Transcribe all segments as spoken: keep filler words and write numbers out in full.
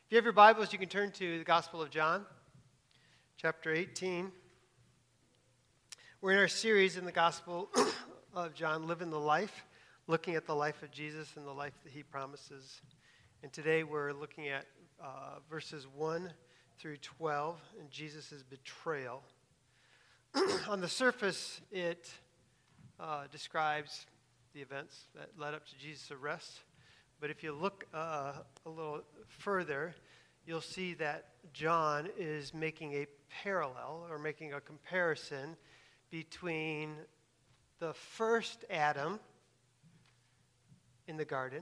If you have your Bibles, you can turn to the Gospel of John, chapter eighteen. We're in our series in the Gospel of John, Living the Life, looking at the life of Jesus and the life that he promises. And today we're looking at uh, verses one through twelve and Jesus' betrayal. On the surface, it uh, describes the events that led up to Jesus' arrest. But if you look uh, a little further, you'll see that John is making a parallel or making a comparison between the first Adam in the garden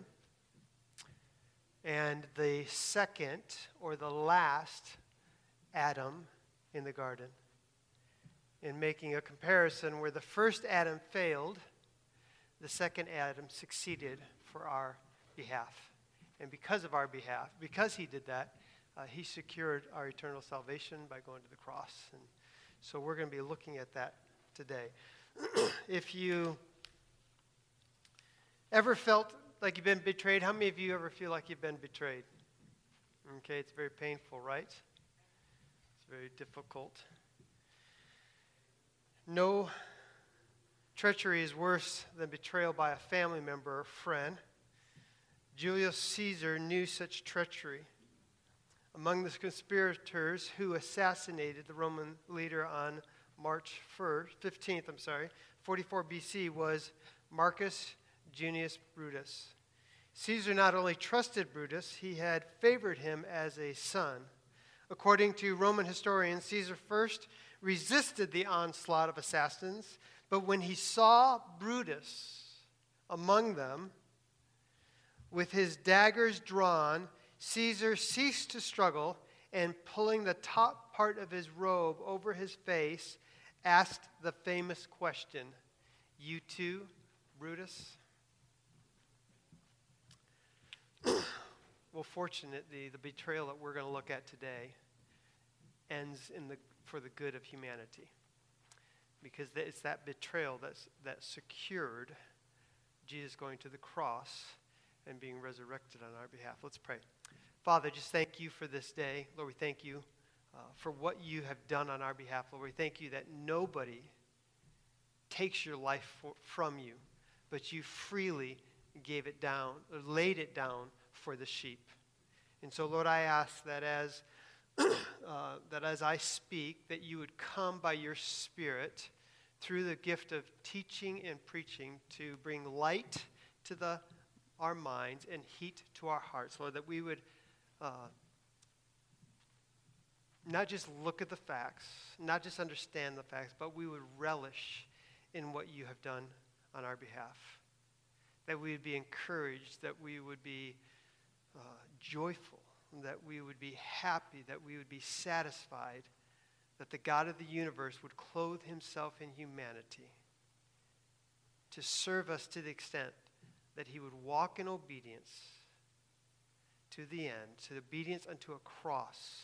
and the second or the last Adam in the garden. In making a comparison where the first Adam failed, the second Adam succeeded for our behalf. And because of our behalf, because he did that, uh, he secured our eternal salvation by going to the cross. And so we're going to be looking at that today. If you ever felt like you've been betrayed, how many of you ever feel like you've been betrayed? Okay, it's very painful, right? It's very difficult. No treachery is worse than betrayal by a family member or friend. Julius Caesar knew such treachery. Among the conspirators who assassinated the Roman leader on March fifteenth, I'm sorry, forty-four B C was Marcus Junius Brutus. Caesar not only trusted Brutus, he had favored him as a son. According to Roman historians, Caesar first resisted the onslaught of assassins, but when he saw Brutus among them, with his daggers drawn, Caesar ceased to struggle and, pulling the top part of his robe over his face, asked the famous question, "You too, Brutus?" Well, fortunately, the betrayal that we're going to look at today ends in the for the good of humanity, because it's that betrayal that's, that secured Jesus going to the cross and being resurrected on our behalf. Let's pray. Father, just thank you for this day. Lord, we thank you uh, for what you have done on our behalf. Lord, we thank you that nobody takes your life for, from you, but you freely gave it down, or laid it down for the sheep. And so, Lord, I ask that as uh, that as I speak, that you would come by your Spirit through the gift of teaching and preaching to bring light to the our minds and heat to our hearts, Lord, that we would uh, not just look at the facts, not just understand the facts, but we would relish in what you have done on our behalf. That we would be encouraged, that we would be uh, joyful, that we would be happy, that we would be satisfied, that the God of the universe would clothe himself in humanity to serve us to the extent that he would walk in obedience to the end, to obedience unto a cross,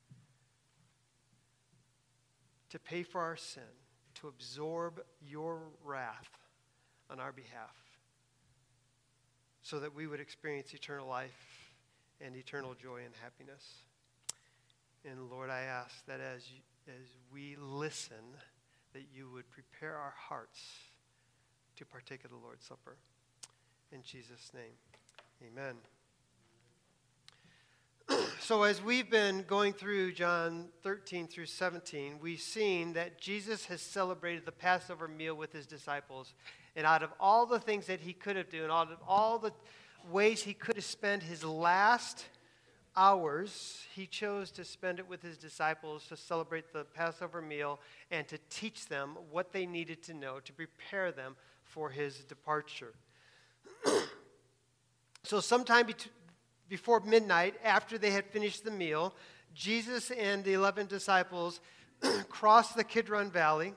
to pay for our sin, to absorb your wrath on our behalf, so that we would experience eternal life and eternal joy and happiness. And Lord, I ask that as you, as we listen, that you would prepare our hearts to partake of the Lord's Supper. In Jesus' name, amen. So as we've been going through John thirteen through seventeen, we've seen that Jesus has celebrated the Passover meal with his disciples. And out of all the things that he could have done, out of all the ways he could have spent his last hours, he chose to spend it with his disciples to celebrate the Passover meal and to teach them what they needed to know to prepare them for his departure. So sometime bet- before midnight, after they had finished the meal, Jesus and the eleven disciples crossed the Kidron Valley,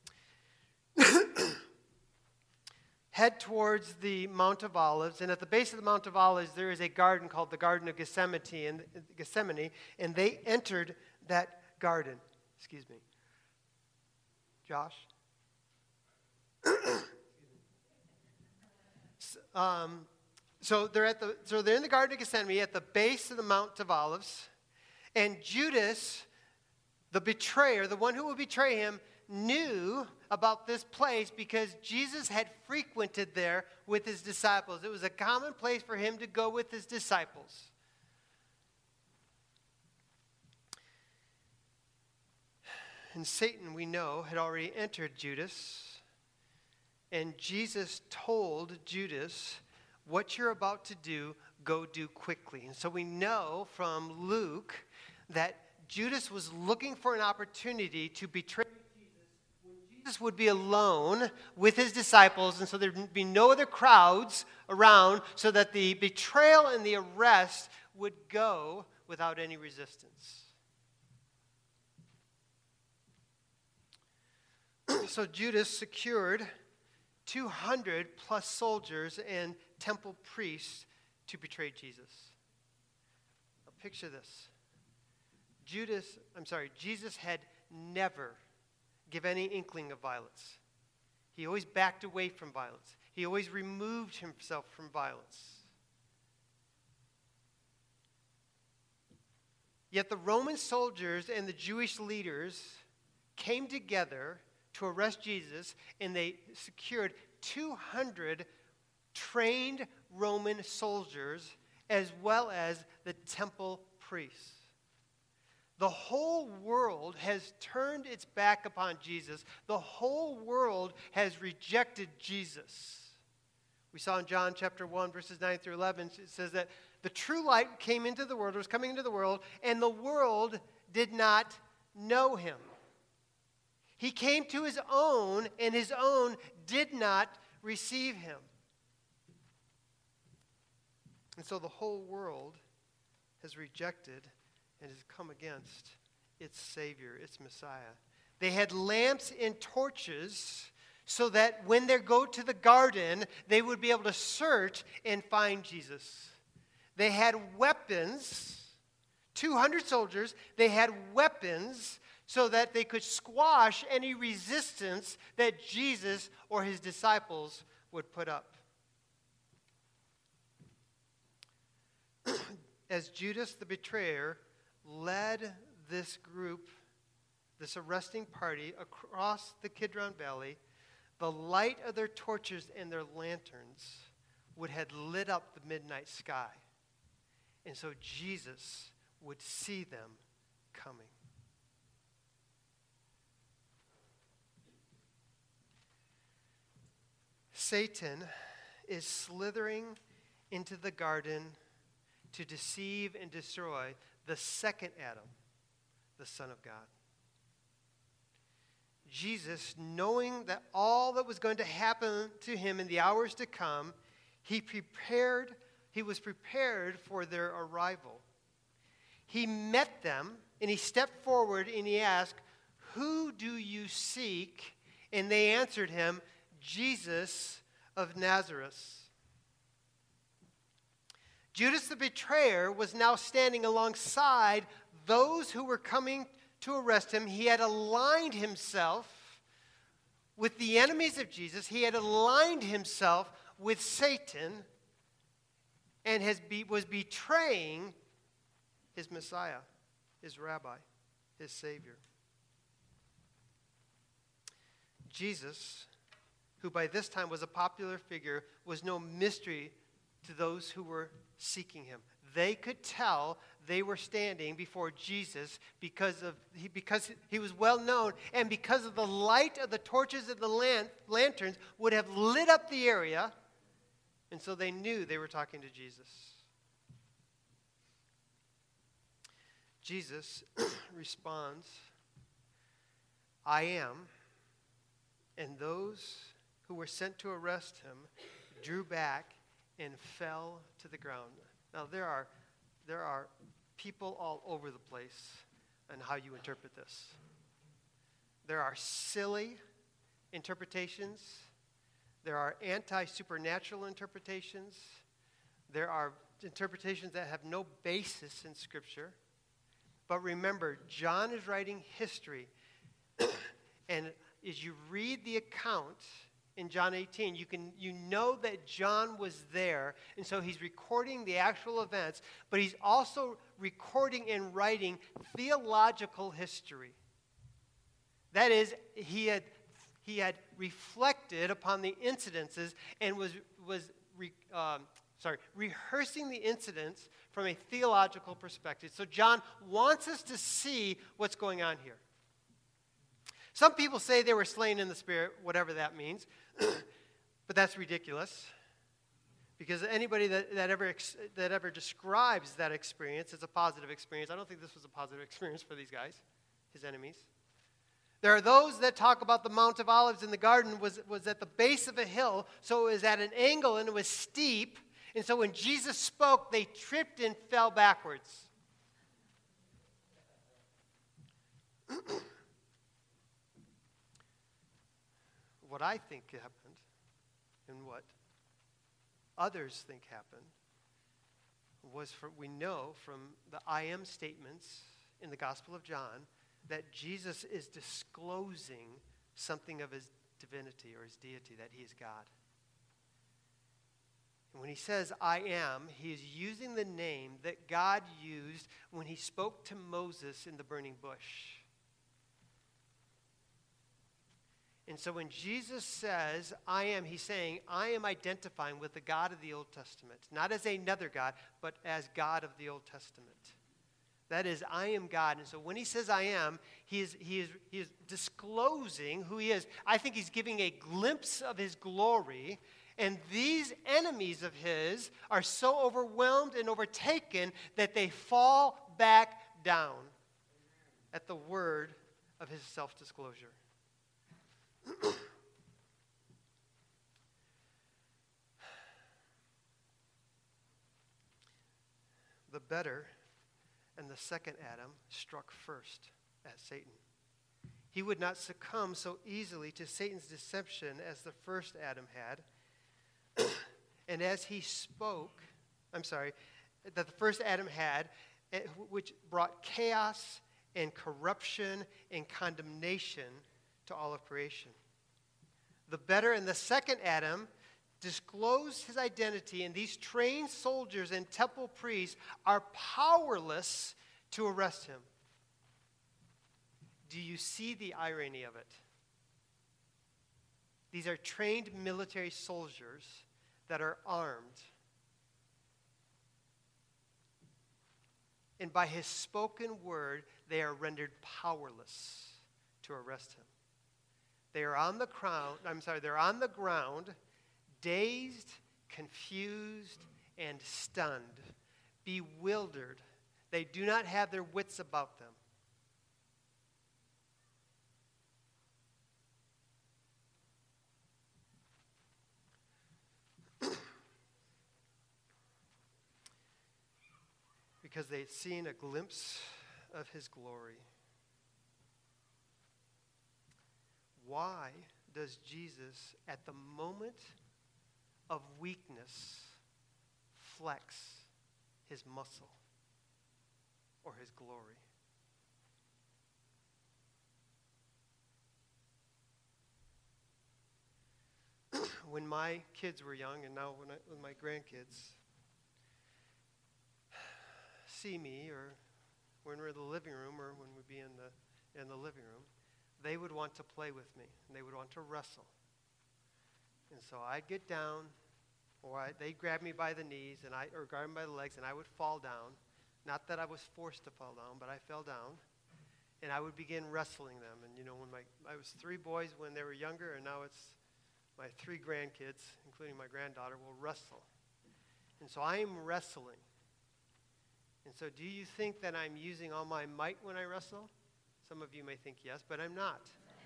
head towards the Mount of Olives, and at the base of the Mount of Olives, there is a garden called the Garden of Gethsemane, and, Gethsemane, and they entered that garden. Excuse me. Josh? um, so they're at the so they're in the Garden of Gethsemane at the base of the Mount of Olives, and Judas, the betrayer, the one who will betray him, knew about this place because Jesus had frequented there with his disciples. It was a common place for him to go with his disciples. And Satan, we know, had already entered Judas. And Jesus told Judas, what you're about to do, go do quickly. And so we know from Luke that Judas was looking for an opportunity to betray Jesus when Jesus would be alone with his disciples, and so there'd be no other crowds around, so that the betrayal and the arrest would go without any resistance. So Judas secured two hundred plus soldiers and temple priests to betray Jesus. Now picture this. Judas, I'm sorry, Jesus had never given any inkling of violence. He always backed away from violence. He always removed himself from violence. Yet the Roman soldiers and the Jewish leaders came together to arrest Jesus, and they secured two hundred trained Roman soldiers as well as the temple priests. The whole world has turned its back upon Jesus. The whole world has rejected Jesus. We saw in John chapter one, verses nine through eleven, it says that the true light came into the world, was coming into the world, and the world did not know him. He came to his own, and his own did not receive him. And so the whole world has rejected and has come against its Savior, its Messiah. They had lamps and torches so that when they go to the garden, they would be able to search and find Jesus. They had weapons, two hundred soldiers, they had weapons so that they could squash any resistance that Jesus or his disciples would put up. As Judas the betrayer led this group, this arresting party, across the Kidron Valley, the light of their torches and their lanterns would have lit up the midnight sky. And so Jesus would see them coming. Satan is slithering into the garden to deceive and destroy the second Adam, the Son of God. Jesus, knowing that all that was going to happen to him in the hours to come, he prepared, he was prepared for their arrival. He met them, and he stepped forward and he asked, "Who do you seek?" And they answered him, "Jesus of Nazareth." Judas the betrayer was now standing alongside those who were coming to arrest him. He had aligned himself with the enemies of Jesus. He had aligned himself with Satan and has be, was betraying his Messiah, his rabbi, his Savior. Jesus, who by this time was a popular figure, was no mystery to those who were seeking him. They could tell they were standing before Jesus because of he, because he was well known, and because of the light of the torches and the lan- lanterns would have lit up the area, and so they knew they were talking to Jesus. Jesus responds, "I am," and those who were sent to arrest him drew back and fell to the ground. Now, there are, there are people all over the place on how you interpret this. There are silly interpretations. There are anti-supernatural interpretations. There are interpretations that have no basis in Scripture. But remember, John is writing history. And as you read the account in John eighteen. You can you know that John was there, and so he's recording the actual events, but he's also recording and writing theological history. That is, he had he had reflected upon the incidences and was was re, um, sorry rehearsing the incidents from a theological perspective. So John wants us to see what's going on here. Some people say they were slain in the Spirit, whatever that means, but that's ridiculous. Because anybody that, that, ever ex, that ever describes that experience as a positive experience, I don't think this was a positive experience for these guys, his enemies. There are those that talk about the Mount of Olives in the garden was, was at the base of a hill, so it was at an angle and it was steep. And so when Jesus spoke, they tripped and fell backwards. What I think happened, and what others think happened, was from, we know from the I am statements in the Gospel of John that Jesus is disclosing something of his divinity or his deity, that he is God. And when he says I am, he is using the name that God used when he spoke to Moses in the burning bush. And so when Jesus says, I am, he's saying, I am identifying with the God of the Old Testament. Not as another God, but as God of the Old Testament. That is, I am God. And so when he says I am, he is, he is, he is disclosing who he is. I think he's giving a glimpse of his glory. And these enemies of his are so overwhelmed and overtaken that they fall back down at the word of his self-disclosure. The better and the second Adam struck first at Satan. He would not succumb so easily to Satan's deception as the first Adam had. And as he spoke, I'm sorry, that the first Adam had, which brought chaos and corruption and condemnation to all of creation. The better and the second Adam disclosed his identity, and these trained soldiers and temple priests are powerless to arrest him. Do you see the irony of it? These are trained military soldiers that are armed. And by his spoken word, they are rendered powerless to arrest him. They are on the ground, I'm sorry, they're on the ground, dazed, confused, and stunned, bewildered. They do not have their wits about them. Because they had seen a glimpse of his glory. Why does Jesus, at the moment of weakness, flex his muscle or his glory? When my kids were young, and now when, I, when my grandkids see me, or when we're in the living room, or when we be in the in the living room, they would want to play with me, and they would want to wrestle. And so I'd get down, or I, they'd grab me by the knees, and I, or grab me by the legs, and I would fall down. Not that I was forced to fall down, but I fell down, and I would begin wrestling them. And you know, when my I was three boys when they were younger, and now it's my three grandkids, including my granddaughter, will wrestle. And so I am wrestling. And so do you think that I'm using all my might when I wrestle? Some of you may think yes, but I'm not.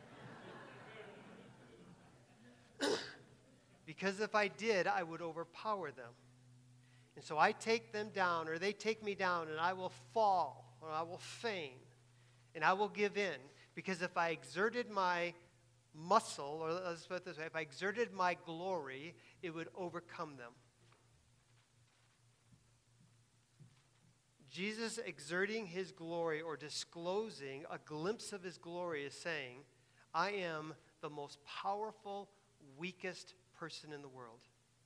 Because if I did, I would overpower them. And so I take them down, or they take me down, and I will fall, or I will feign, and I will give in. Because if I exerted my muscle, or let's put it this way, if I exerted my glory, it would overcome them. Jesus exerting his glory or disclosing a glimpse of his glory is saying, I am the most powerful weakest person in the world.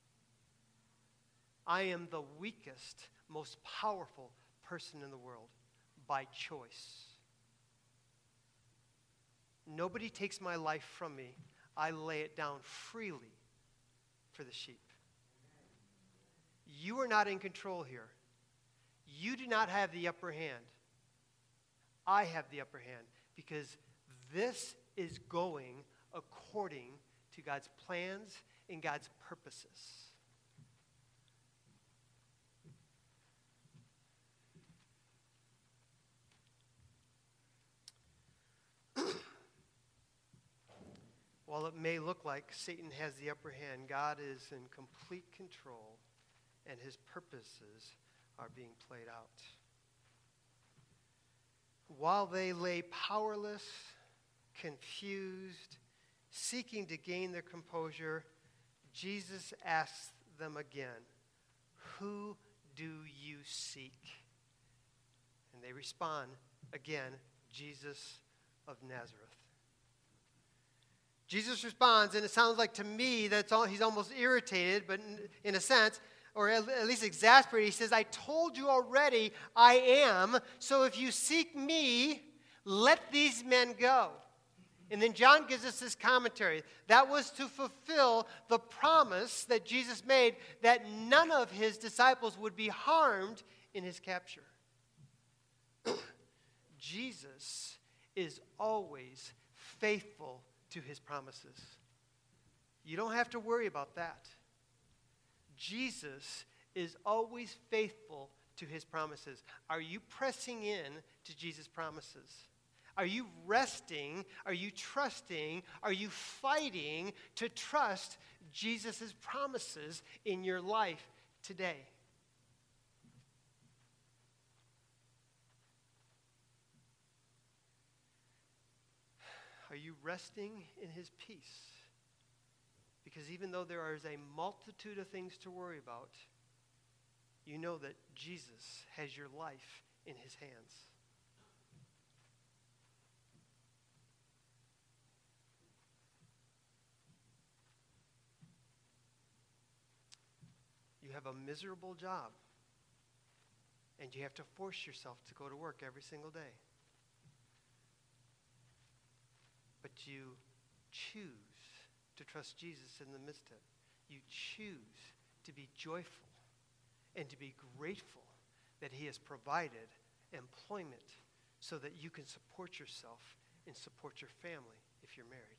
I am the weakest, most powerful person in the world by choice. Nobody takes my life from me. I lay it down freely for the sheep. You are not in control here. You do not have the upper hand. I have the upper hand because this is going according to God's plans and God's purposes. While it may look like Satan has the upper hand, God is in complete control, and his purposes are being played out. While they lay powerless, confused, seeking to gain their composure, Jesus asks them again, "Who do you seek?" And they respond, again, "Jesus of Nazareth." Jesus responds, and it sounds like to me that he's almost irritated, but in, in a sense, or at, at least exasperated. He says, "I told you already I am, so if you seek me, let these men go." And then John gives us this commentary. That was to fulfill the promise that Jesus made that none of his disciples would be harmed in his capture. Jesus is always faithful to his promises. You don't have to worry about that. Jesus is always faithful to his promises. Are you pressing in to Jesus' promises? Are you resting? Are you trusting? Are you fighting to trust Jesus' promises in your life today? Are you resting in his peace? Because even though there is a multitude of things to worry about, you know that Jesus has your life in his hands. You have a miserable job, and you have to force yourself to go to work every single day. But you choose to trust Jesus in the midst of it. You choose to be joyful and to be grateful that he has provided employment so that you can support yourself and support your family if you're married.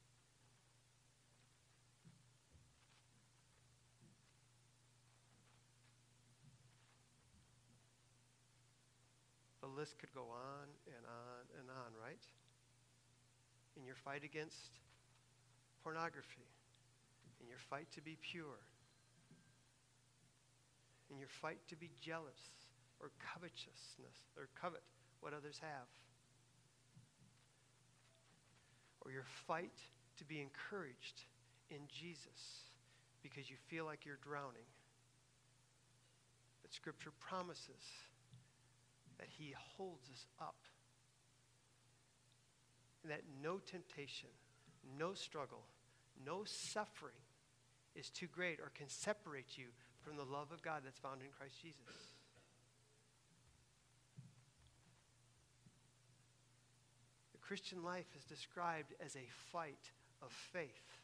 The list could go on and on and on, right? In your fight against pornography, in your fight to be pure, in your fight to be jealous or covetousness or covet what others have, or your fight to be encouraged in Jesus because you feel like you're drowning. But Scripture promises that he holds us up. And that no temptation, no struggle, no suffering is too great or can separate you from the love of God that's found in Christ Jesus. The Christian life is described as a fight of faith.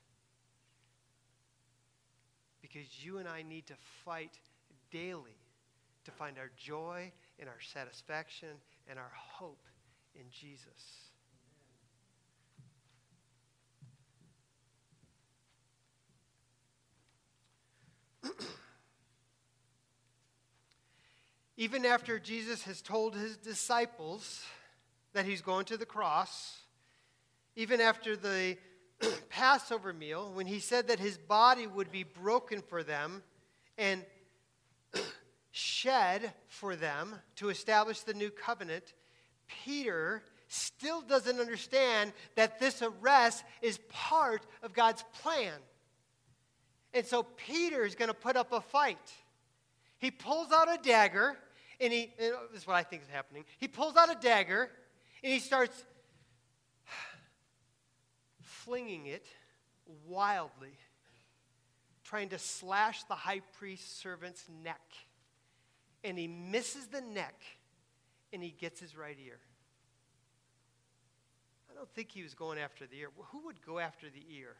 Because you and I need to fight daily to find our joy and our satisfaction and our hope in Jesus. Even after Jesus has told his disciples that he's going to the cross, even after the Passover meal, when he said that his body would be broken for them and shed for them to establish the new covenant, Peter still doesn't understand that this arrest is part of God's plan. And so Peter is going to put up a fight. He pulls out a dagger, and he, and this is what I think is happening. He pulls out a dagger, and he starts flinging it wildly, trying to slash the high priest's servant's neck. And he misses the neck, and he gets his right ear. I don't think he was going after the ear. Who would go after the ear?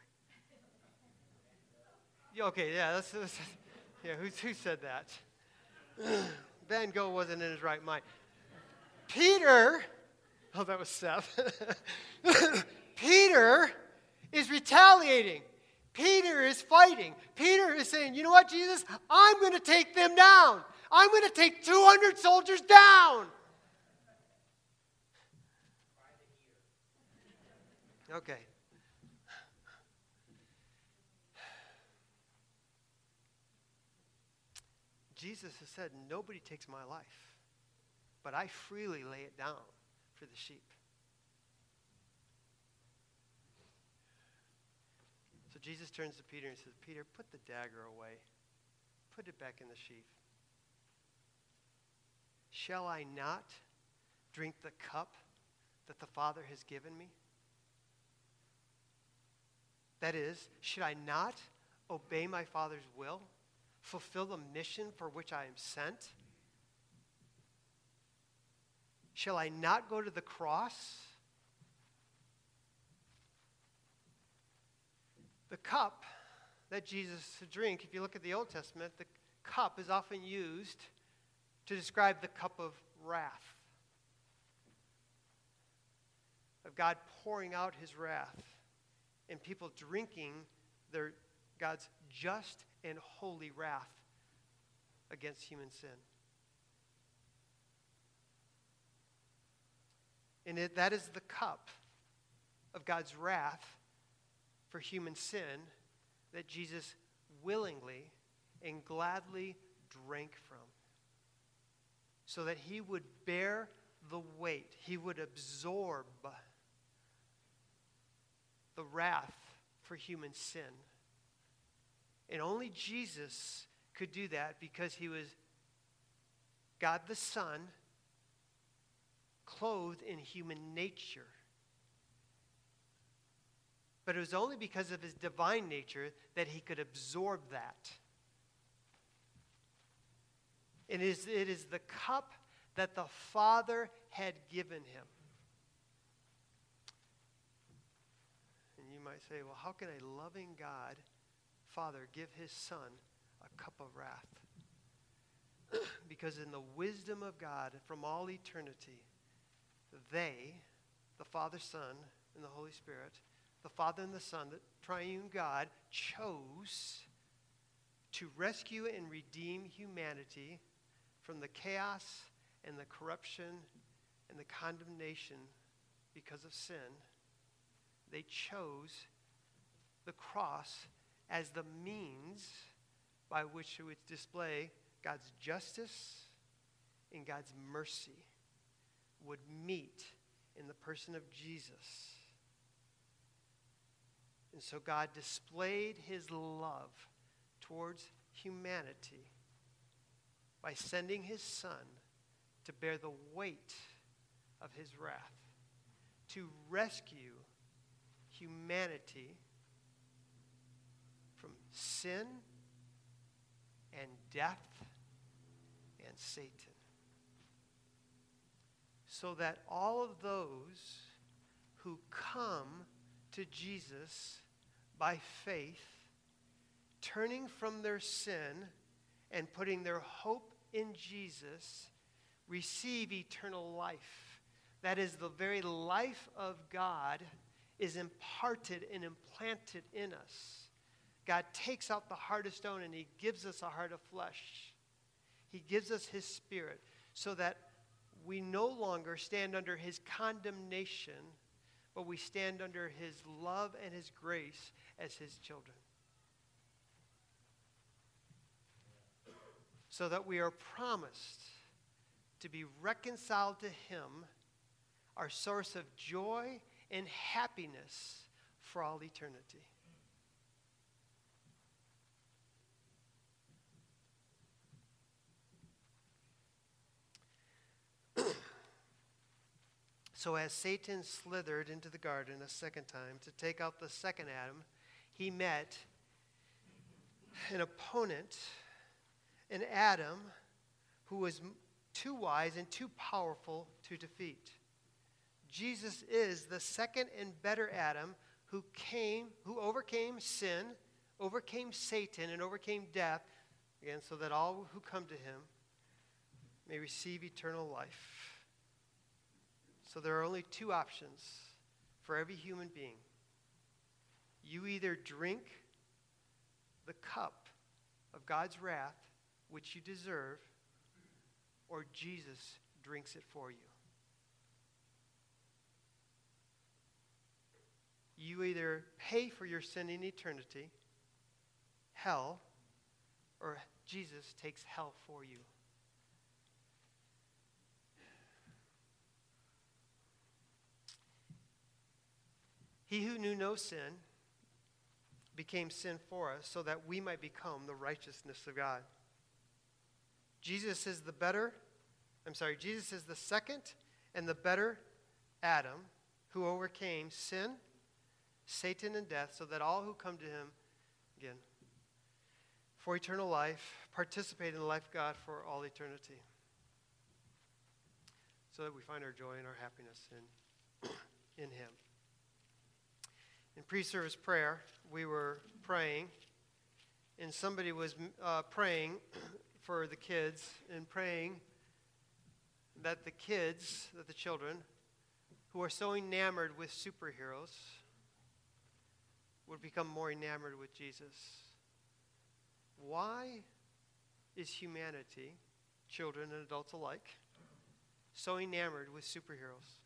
Yeah, okay, yeah, that's, that's, yeah. Who, who said that? Van Gogh wasn't in his right mind. Peter, oh, that was Seth. Peter is retaliating. Peter is fighting. Peter is saying, you know what, Jesus? I'm going to take them down. I'm going to take two hundred soldiers down. Okay. Jesus has said, nobody takes my life, but I freely lay it down for the sheep. So Jesus turns to Peter and says, Peter, put the dagger away. Put it back in the sheath. Shall I not drink the cup that the Father has given me? That is, should I not obey my Father's will? Fulfill the mission for which I am sent? Shall I not go to the cross? The cup that Jesus to drink, if you look at the Old Testament, the cup is often used to describe the cup of wrath, of God pouring out his wrath and people drinking their God's just and holy wrath against human sin. And it, that is the cup of God's wrath for human sin that Jesus willingly and gladly drank from, so that he would bear the weight, he would absorb the wrath for human sin. And only Jesus could do that because he was God the Son, clothed in human nature. But it was only because of his divine nature that he could absorb that. It is, it is the cup that the Father had given him. And you might say, well, how can a loving God, Father, give his Son a cup of wrath? Because in the wisdom of God from all eternity, they, the Father, Son, and the Holy Spirit, the Father and the Son, the triune God, chose to rescue and redeem humanity from the chaos and the corruption and the condemnation because of sin. They chose the cross as the means by which it would display God's justice and God's mercy would meet in the person of Jesus. And so God displayed his love towards humanity by sending his Son to bear the weight of his wrath, to rescue humanity from sin and death and Satan, so that all of those who come to Jesus by faith, turning from their sin and putting their hope in Jesus, receive eternal life. That is, the very life of God is imparted and implanted in us. God takes out the heart of stone and he gives us a heart of flesh. He gives us his Spirit so that we no longer stand under his condemnation, but we stand under his love and his grace as his children. So that we are promised to be reconciled to him, our source of joy and happiness for all eternity. So as Satan slithered into the garden a second time to take out the second Adam, he met an opponent, an Adam, who was too wise and too powerful to defeat. Jesus is the second and better Adam who came, who overcame sin, overcame Satan, and overcame death, again, so that all who come to him may receive eternal life. So there are only two options for every human being. You either drink the cup of God's wrath, which you deserve, or Jesus drinks it for you. You either pay for your sin in eternity, hell, or Jesus takes hell for you. He who knew no sin became sin for us so that we might become the righteousness of God. Jesus is the better, I'm sorry, Jesus is the second and the better Adam who overcame sin, Satan, and death, so that all who come to him, again, for eternal life, participate in the life of God for all eternity. So that we find our joy and our happiness in, in him. In pre-service prayer, we were praying, and somebody was uh, praying for the kids and praying that the kids, that the children, who are so enamored with superheroes would become more enamored with Jesus. Why is humanity, children and adults alike, so enamored with superheroes?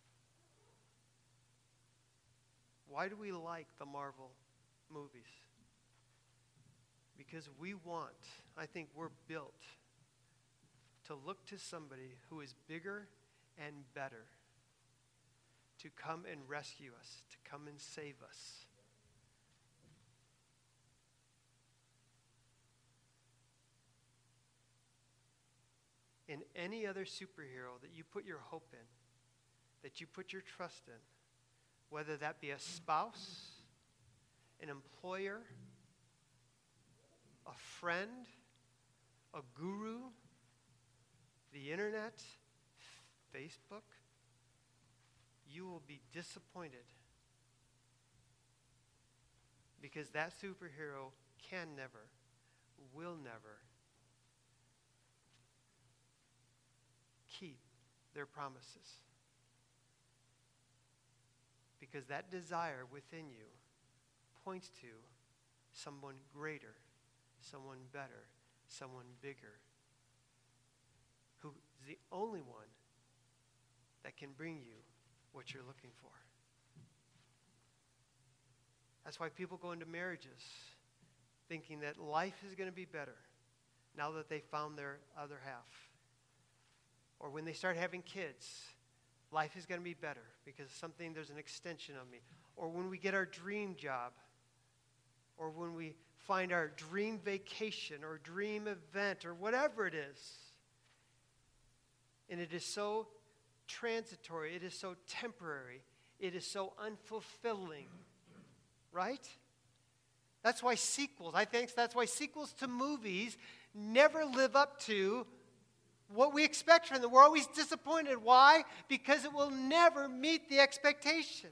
Why do we like the Marvel movies? Because we want, I think we're built to look to somebody who is bigger and better to come and rescue us, to come and save us. In any other superhero that you put your hope in, that you put your trust in, whether that be a spouse, an employer, a friend, a guru, the internet, Facebook, you will be disappointed because that superhero can never, will never keep their promises. Because that desire within you points to someone greater, someone better, someone bigger, who is the only one that can bring you what you're looking for. That's why people go into marriages thinking that life is going to be better now that they found their other half. Or when they start having kids, life is going to be better because something, there's an extension of me. Or when we get our dream job, or when we find our dream vacation or dream event or whatever it is. And it is so transitory, it is so temporary, it is so unfulfilling, right? That's why sequels, I think that's why sequels to movies never live up to what we expect from them. We're always disappointed. Why? Because it will never meet the expectation.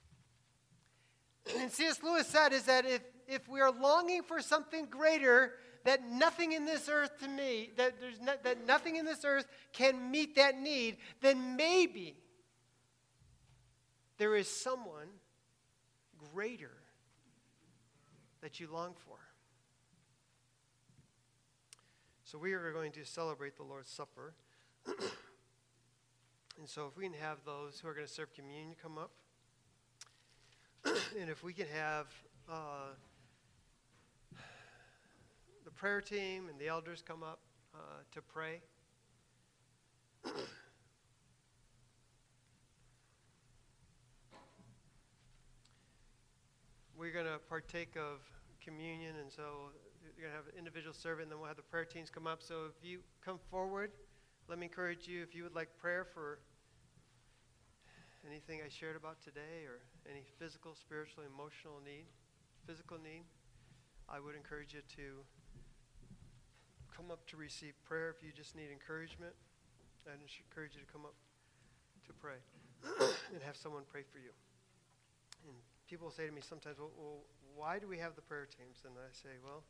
And C S Lewis said is that if, if we are longing for something greater, that nothing in this earth to me, that there's no, that nothing in this earth can meet that need, then maybe there is someone greater that you long for. So we are going to celebrate the Lord's Supper. And so if we can have those who are going to serve communion come up. And if we can have uh, the prayer team and the elders come up uh, to pray. We're going to partake of communion, and so you're going to have an individual serving, and then we'll have the prayer teams come up. So if you come forward, let me encourage you, if you would like prayer for anything I shared about today or any physical, spiritual, emotional need, physical need, I would encourage you to come up to receive prayer. If you just need encouragement, I'd encourage you to come up to pray and have someone pray for you. And people say to me sometimes, well, well, why do we have the prayer teams? And I say, well,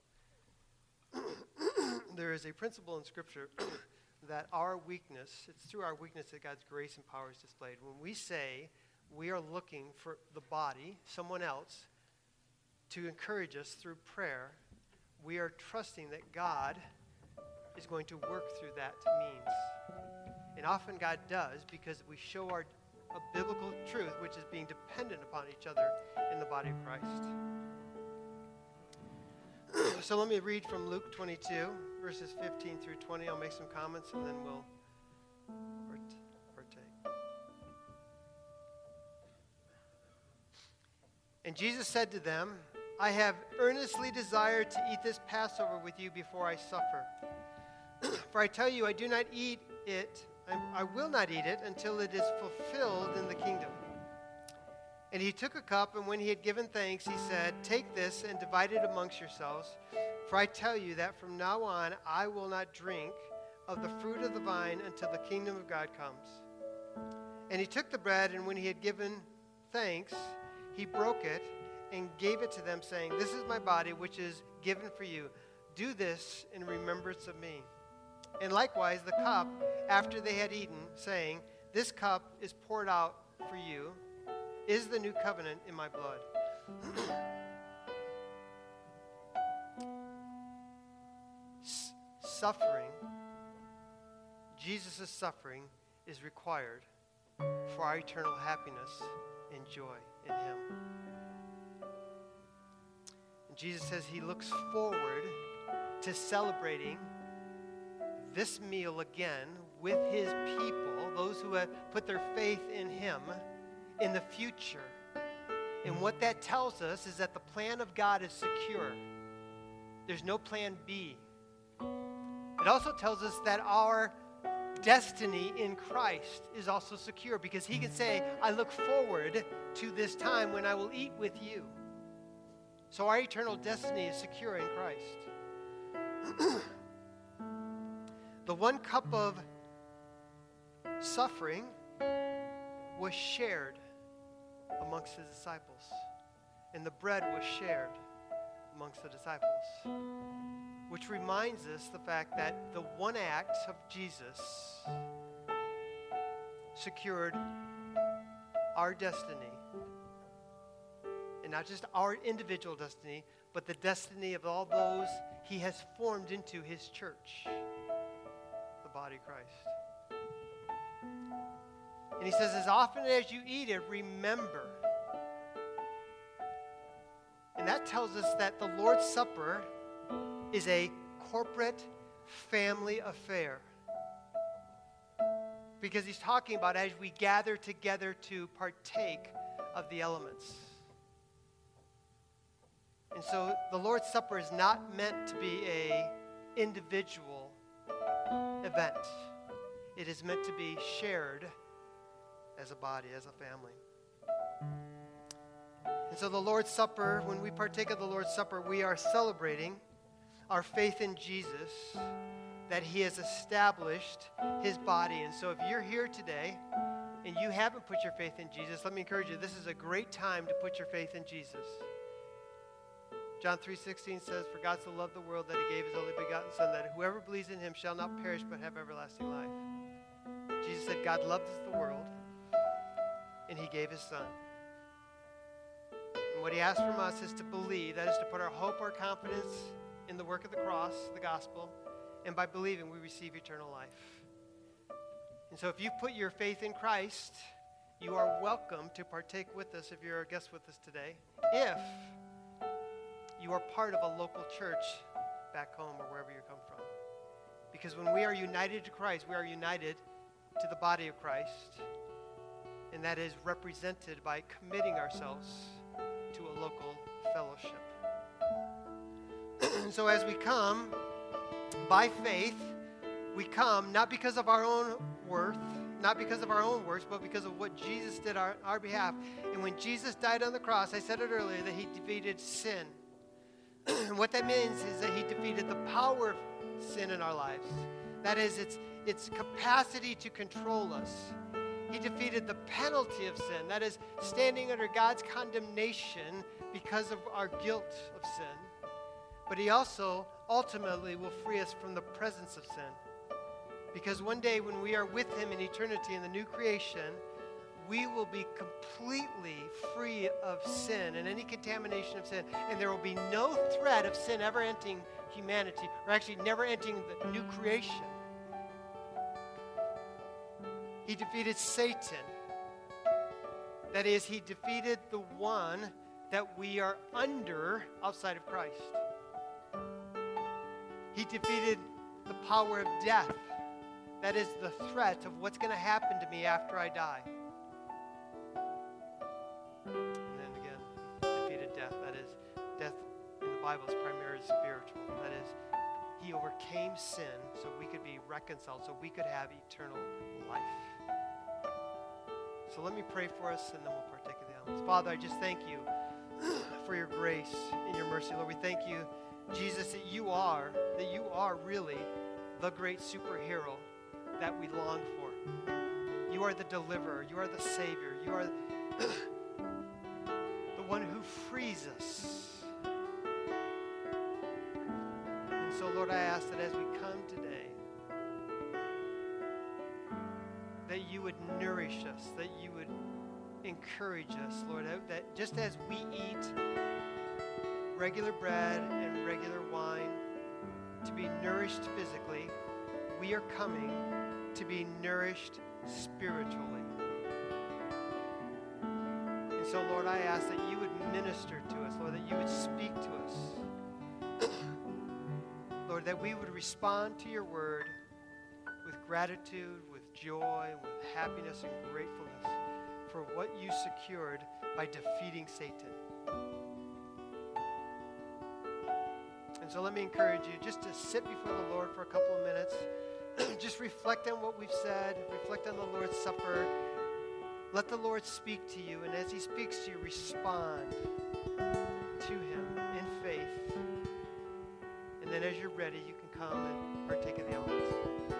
there is a principle in Scripture that our weakness, it's through our weakness that God's grace and power is displayed. When we say we are looking for the body, someone else, to encourage us through prayer, we are trusting that God is going to work through that means. And often God does, because we show our a biblical truth, which is being dependent upon each other in the body of Christ. So let me read from Luke twenty-two, verses fifteen through twenty. I'll make some comments and then we'll partake. And Jesus said to them, I have earnestly desired to eat this Passover with you before I suffer. For I tell you, I do not eat it, I, I will not eat it until it is fulfilled in the kingdom. And he took a cup, and when he had given thanks, he said, take this and divide it amongst yourselves. For I tell you that from now on I will not drink of the fruit of the vine until the kingdom of God comes. And he took the bread, and when he had given thanks, he broke it and gave it to them, saying, this is my body, which is given for you. Do this in remembrance of me. And likewise the cup, after they had eaten, saying, this cup is poured out for you, is the new covenant in my blood. S- suffering, Jesus' suffering is required for our eternal happiness and joy in him. And Jesus says he looks forward to celebrating this meal again with his people, those who have put their faith in him, in the future. And what that tells us is that the plan of God is secure. There's no plan B. It also tells us that our destiny in Christ is also secure, because he can say, I look forward to this time when I will eat with you. So our eternal destiny is secure in Christ. The one cup of suffering was shared amongst his disciples, and the bread was shared amongst the disciples, which reminds us the fact that the one act of Jesus secured our destiny, and not just our individual destiny, but the destiny of all those he has formed into his church, the body of Christ. And he says, as often as you eat it, remember. And that tells us that the Lord's Supper is a corporate family affair. Because he's talking about as we gather together to partake of the elements. And so the Lord's Supper is not meant to be an individual event. It is meant to be shared as a body, as a family. And so the Lord's Supper, when we partake of the Lord's Supper, we are celebrating our faith in Jesus, that he has established his body. And so if you're here today and you haven't put your faith in Jesus, let me encourage you, this is a great time to put your faith in Jesus. John three sixteen says, for God so loved the world that he gave his only begotten Son, that whoever believes in him shall not perish but have everlasting life. Jesus said God loved the world, and he gave his Son. And what he asks from us is to believe, that is to put our hope, our confidence in the work of the cross, the gospel, and by believing we receive eternal life. And so if you put your faith in Christ, you are welcome to partake with us if you're a guest with us today, if you are part of a local church back home or wherever you come from. Because when we are united to Christ, we are united to the body of Christ, and that is represented by committing ourselves to a local fellowship. And so as we come, by faith, we come not because of our own worth, not because of our own works, but because of what Jesus did on our, our behalf. And when Jesus died on the cross, I said it earlier, that he defeated sin. And what that means is that he defeated the power of sin in our lives. That is, its, its capacity to control us. He defeated the penalty of sin. That is, standing under God's condemnation because of our guilt of sin. But he also ultimately will free us from the presence of sin. Because one day when we are with him in eternity in the new creation, we will be completely free of sin and any contamination of sin. And there will be no threat of sin ever entering humanity, or actually never entering the new creation. He defeated Satan. That is, he defeated the one that we are under outside of Christ. He defeated the power of death. That is the threat of what's going to happen to me after I die. And then again, he defeated death. That is, death in the Bible is primarily spiritual. That is, he overcame sin so we could be reconciled, so we could have eternal life. So let me pray for us, and then we'll partake of the elements. Father, I just thank you for your grace and your mercy. Lord, we thank you, Jesus, that you are, that you are really the great superhero that we long for. You are the deliverer. You are the Savior. You are the one who frees us. And so, Lord, I ask that as we come today, that you would nourish us, that you would encourage us, Lord, that just as we eat regular bread and regular wine to be nourished physically, we are coming to be nourished spiritually. And so, Lord, I ask that you would minister to us, Lord, that you would speak to us. Lord, that we would respond to your word with gratitude, with joy, with happiness and gratefulness for what you secured by defeating Satan. And so let me encourage you just to sit before the Lord for a couple of minutes. Just reflect on what we've said. Reflect on the Lord's Supper. Let the Lord speak to you. And as he speaks to you, respond to him in faith. And then as you're ready, you can come and partake of the elements.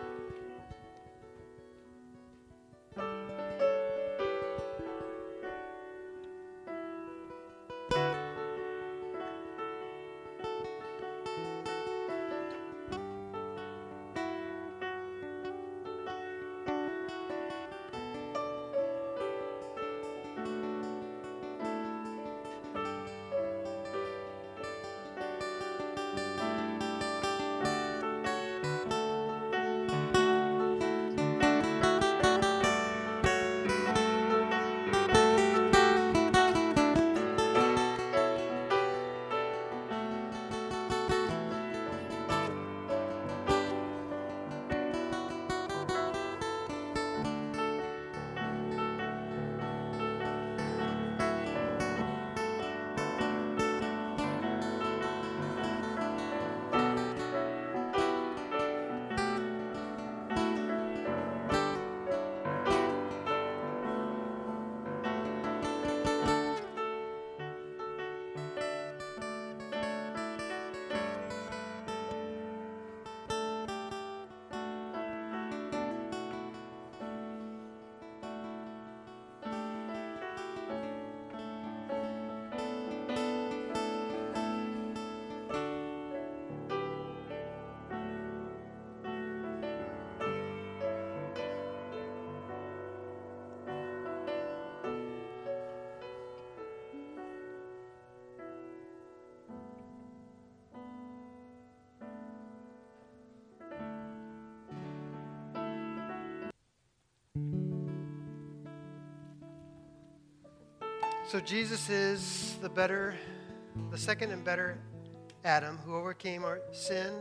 So Jesus is the better, the second and better Adam, who overcame our sin,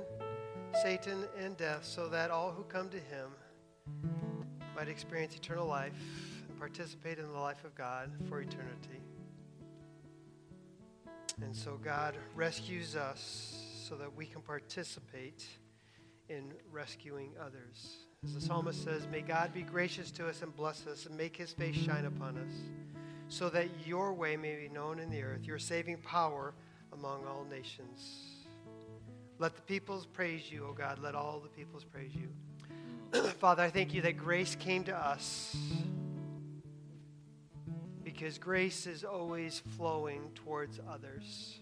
Satan, and death, so that all who come to him might experience eternal life and participate in the life of God for eternity. And so God rescues us so that we can participate in rescuing others. As the psalmist says, may God be gracious to us and bless us and make his face shine upon us, so that your way may be known in the earth, your saving power among all nations. Let the peoples praise you, O God. Let all the peoples praise you. Father, I thank you that grace came to us, because grace is always flowing towards others.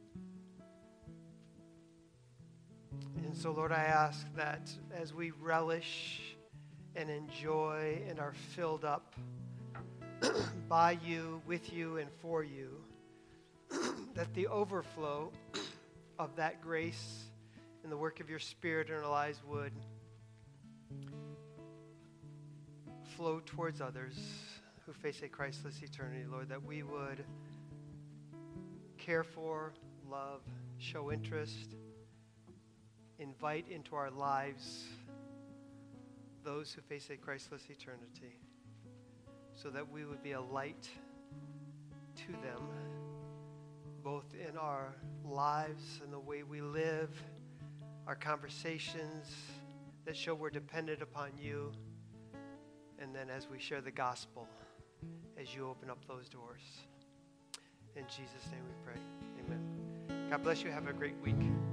And so, Lord, I ask that as we relish and enjoy and are filled up by you, with you, and for you, that the overflow of that grace and the work of your Spirit in our lives would flow towards others who face a Christless eternity, Lord, that we would care for, love, show interest, invite into our lives those who face a Christless eternity, so that we would be a light to them, both in our lives and the way we live, our conversations that show we're dependent upon you, and then as we share the gospel, as you open up those doors. In Jesus' name we pray. Amen. God bless you. Have a great week.